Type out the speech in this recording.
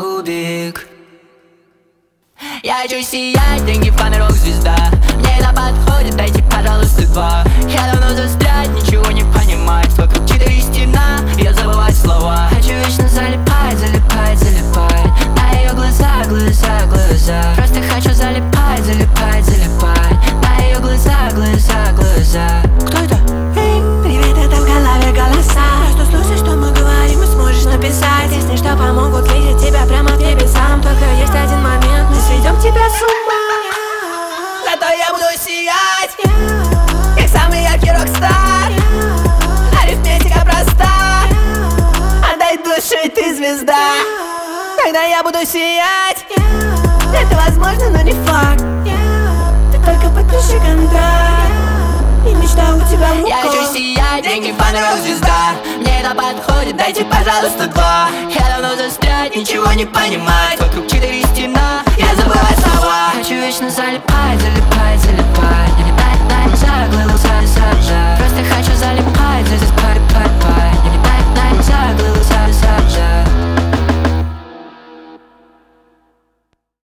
тупик. Я хочу сиять, деньги, фаны, рок-звезда. Мне это подходит, дайте, пожалуйста, два. Я давно застрять, ничего не понимать. Вокруг четыре стена, я забывать слова. Хочу вечно залипать, залипать, залипать на ее глаза, глаза, глаза. Просто хочу залипать, залипать, залипать на ее глаза, глаза, глаза. Кто это? Эй, привет, это в голове голоса. Просто слушай, что мы говорим, и сможешь написать песни, что помогут видеть тебя прямо к небесам. Только есть один момент, мы сведем тебя с ума. Зато я буду сиять, как самый яркий рок-стар. Арифметика проста, отдай душу, ты звезда. Тогда я буду сиять. Это возможно, но не факт. Ты только подпиши контракт, и мечта у тебя в руках. Я хочу сиять, деньги, фаны, рок-звезда. Мне это подходит, дайте, пожалуйста, два. Я давно застрять, ничего не понимать. Вокруг четыре стена, я забывать слова. Хочу вечно залипать, залипать, залипать на глаза, глаза.